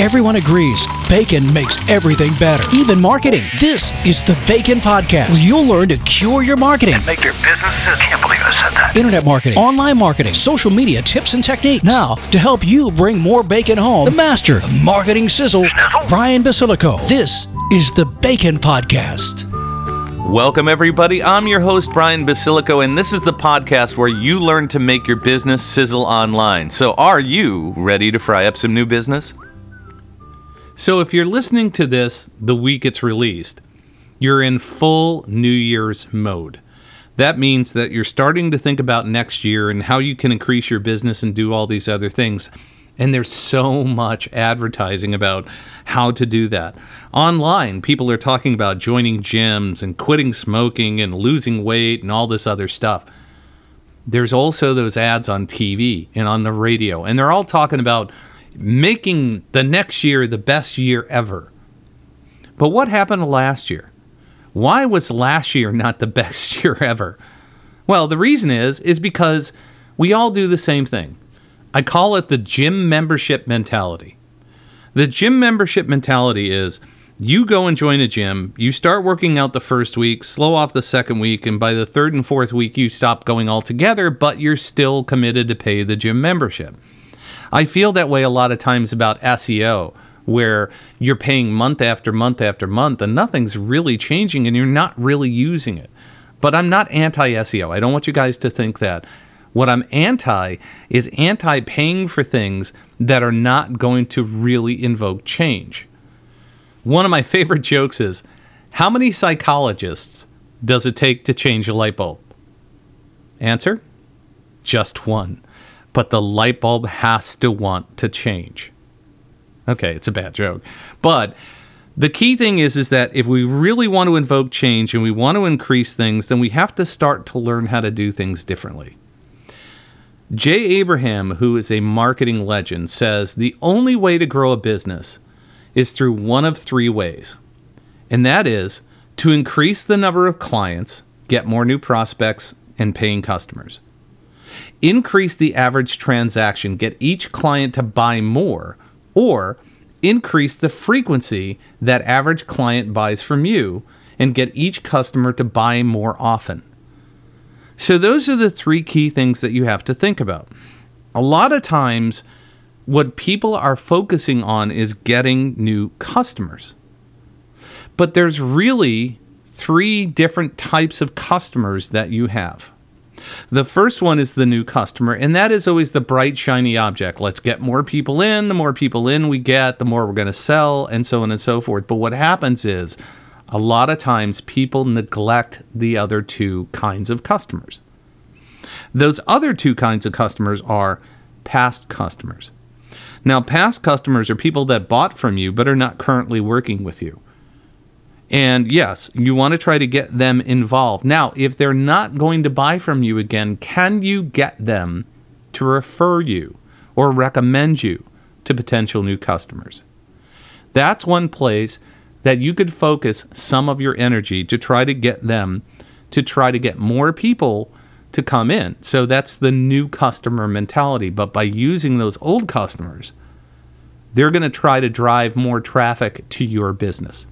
Everyone agrees bacon makes everything better, even marketing. This is the Bacon Podcast, where you'll learn to cure your marketing. And make your business. I can't believe I said that. Internet marketing, online marketing, social media tips and techniques. Now, to help you bring more bacon home, the master of marketing sizzle, Brian Basilico. This is the Bacon Podcast. Welcome, everybody. I'm your host, Brian Basilico, and this is the podcast where you learn to make your business sizzle online. So are you ready to fry up some new business? So if you're listening to this the week it's released, you're in full New Year's mode. That means that you're starting to think about next year and how you can increase your business and do all these other things. And there's so much advertising about how to do that. Online, people are talking about joining gyms and quitting smoking and losing weight and all this other stuff. There's also those ads on TV and on the radio, and they're all talking about making the next year the best year ever. But what happened last year? Why was last year not the best year ever? Well, the reason is because we all do the same thing. I call it the gym membership mentality. The gym membership mentality is you go and join a gym, you start working out the first week, slow off the second week, and by the third and fourth week you stop going altogether, but you're still committed to pay the gym membership. I feel that way a lot of times about SEO, where you're paying month after month after month and nothing's really changing and you're not really using it. But I'm not anti-SEO. I don't want you guys to think that. What I'm anti is anti-paying for things that are not going to really invoke change. One of my favorite jokes is, how many psychologists does it take to change a light bulb? Answer? Just one. But the light bulb has to want to change. Okay, it's a bad joke. But the key thing is that if we really want to invoke change and we want to increase things, then we have to start to learn how to do things differently. Jay Abraham, who is a marketing legend, says the only way to grow a business is through one of three ways. And that is to increase the number of clients, get more new prospects, and paying customers. Increase the average transaction, get each client to buy more, or increase the frequency that average client buys from you and get each customer to buy more often. So those are the three key things that you have to think about. A lot of times, what people are focusing on is getting new customers. But there's really three different types of customers that you have. The first one is the new customer, and that is always the bright, shiny object. Let's get more people in. The more people in we get, the more we're going to sell, and so on and so forth. But what happens is, a lot of times people neglect the other two kinds of customers. Those other two kinds of customers are past customers. Now, past customers are people that bought from you but are not currently working with you. And yes, you want to try to get them involved. Now, if they're not going to buy from you again, can you get them to refer you or recommend you to potential new customers? That's one place that you could focus some of your energy to try to get them to try to get more people to come in. So that's the new customer mentality. But by using those old customers, they're going to try to drive more traffic to your business.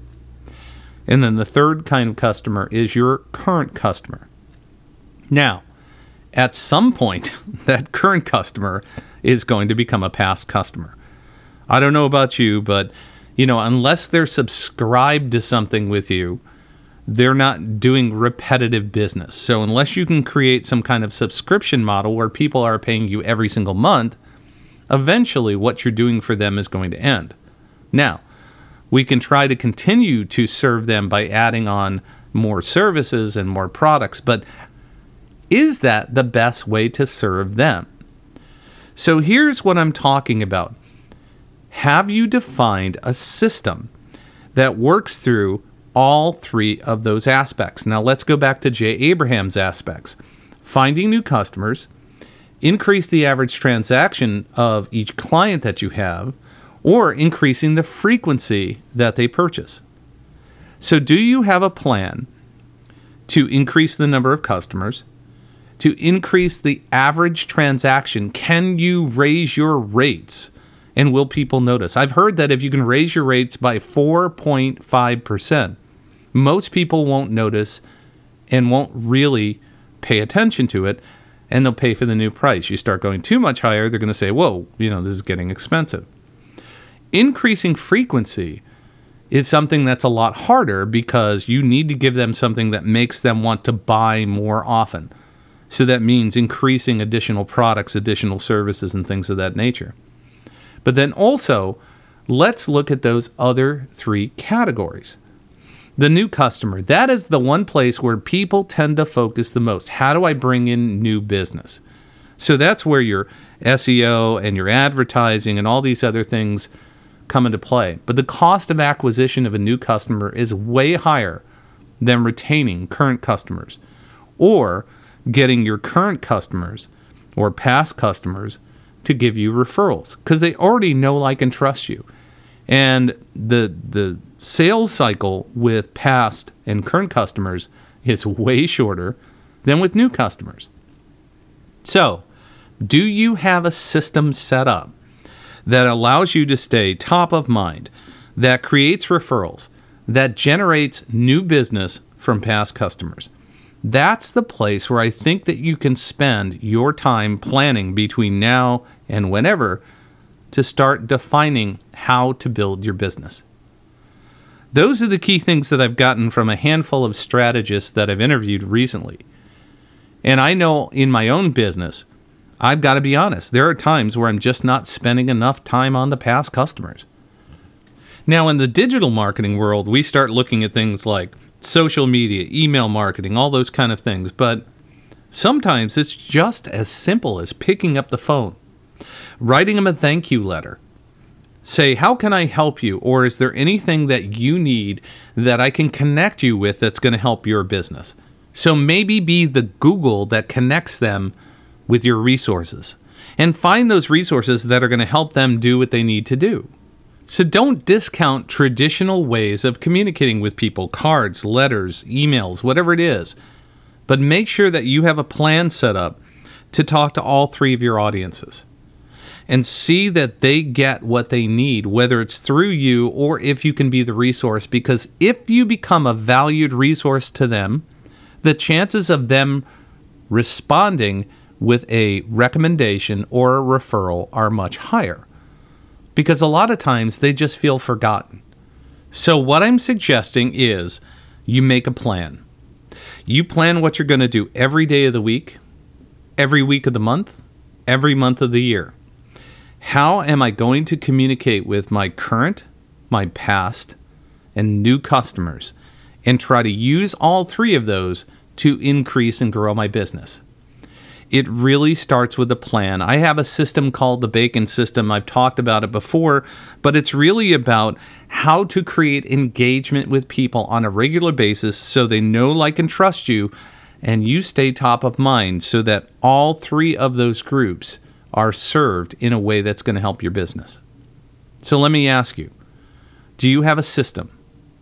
And then the third kind of customer is your current customer. Now, at some point, that current customer is going to become a past customer. I don't know about you, but unless they're subscribed to something with you, they're not doing repetitive business. So unless you can create some kind of subscription model where people are paying you every single month, eventually what you're doing for them is going to end. Now, we can try to continue to serve them by adding on more services and more products, but is that the best way to serve them? So here's what I'm talking about. Have you defined a system that works through all three of those aspects? Now let's go back to Jay Abraham's aspects. Finding new customers, increase the average transaction of each client that you have, or increasing the frequency that they purchase. So do you have a plan to increase the number of customers, to increase the average transaction? Can you raise your rates And will people notice? I've heard that if you can raise your rates by 4.5%, most people won't notice and won't really pay attention to it, and they'll pay for the new price. You start going too much higher, they're going to say, whoa, this is getting expensive. Increasing frequency is something that's a lot harder because you need to give them something that makes them want to buy more often. So that means increasing additional products, additional services, and things of that nature. But then also, let's look at those other three categories. The new customer, that is the one place where people tend to focus the most. How do I bring in new business? So that's where your SEO and your advertising and all these other things come into play. But the cost of acquisition of a new customer is way higher than retaining current customers or getting your current customers or past customers to give you referrals because they already know, like, and trust you. And the sales cycle with past and current customers is way shorter than with new customers. So, do you have a system set up that allows you to stay top of mind, that creates referrals, that generates new business from past customers? That's the place where I think that you can spend your time planning between now and whenever to start defining how to build your business. Those are the key things that I've gotten from a handful of strategists that I've interviewed recently. And I know in my own business, I've got to be honest, there are times where I'm just not spending enough time on the past customers. Now, in the digital marketing world, we start looking at things like social media, email marketing, all those kind of things. But sometimes it's just as simple as picking up the phone, writing them a thank you letter. Say, how can I help you? Or is there anything that you need that I can connect you with that's going to help your business? So maybe be the Google that connects them with your resources and find those resources that are going to help them do what they need to do. So don't discount traditional ways of communicating with people, cards, letters, emails, whatever it is. But make sure that you have a plan set up to talk to all three of your audiences and see that they get what they need, whether it's through you or if you can be the resource. Because if you become a valued resource to them, the chances of them responding with a recommendation or a referral are much higher. Because a lot of times they just feel forgotten. So what I'm suggesting is you make a plan. You plan what you're going to do every day of the week, every week of the month, every month of the year. How am I going to communicate with my current, my past, and new customers and try to use all three of those to increase and grow my business? It really starts with a plan. I have a system called the Bacon System. I've talked about it before, but it's really about how to create engagement with people on a regular basis so they know, like, and trust you, and you stay top of mind so that all three of those groups are served in a way that's going to help your business. So let me ask you, do you have a system?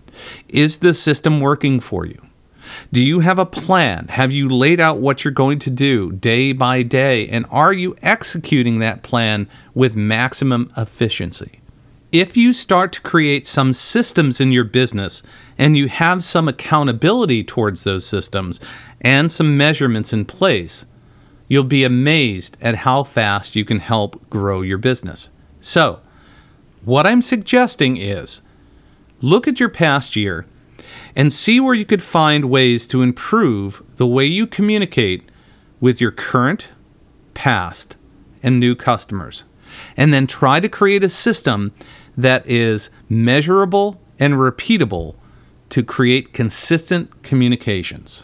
Is the system working for you? Do you have a plan? Have you laid out what you're going to do day by day? And are you executing that plan with maximum efficiency? If you start to create some systems in your business and you have some accountability towards those systems and some measurements in place, you'll be amazed at how fast you can help grow your business. So, what I'm suggesting is look at your past year and see where you could find ways to improve the way you communicate with your current, past, and new customers. And then try to create a system that is measurable and repeatable to create consistent communications.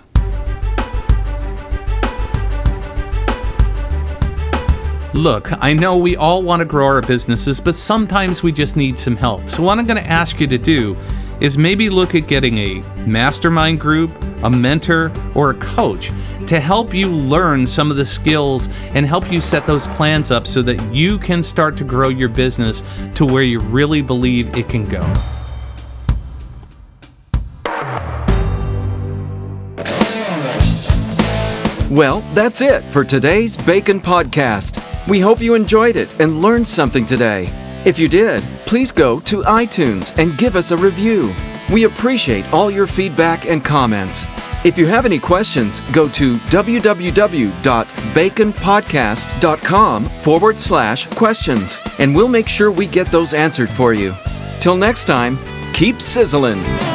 Look, I know we all want to grow our businesses, but sometimes we just need some help. So what I'm going to ask you to do is maybe look at getting a mastermind group, a mentor, or a coach to help you learn some of the skills and help you set those plans up so that you can start to grow your business to where you really believe it can go. Well, that's it for today's Bacon Podcast. We hope you enjoyed it and learned something today. If you did, please go to iTunes and give us a review. We appreciate all your feedback and comments. If you have any questions, go to www.baconpodcast.com/questions, and we'll make sure we get those answered for you. Till next time, keep sizzling.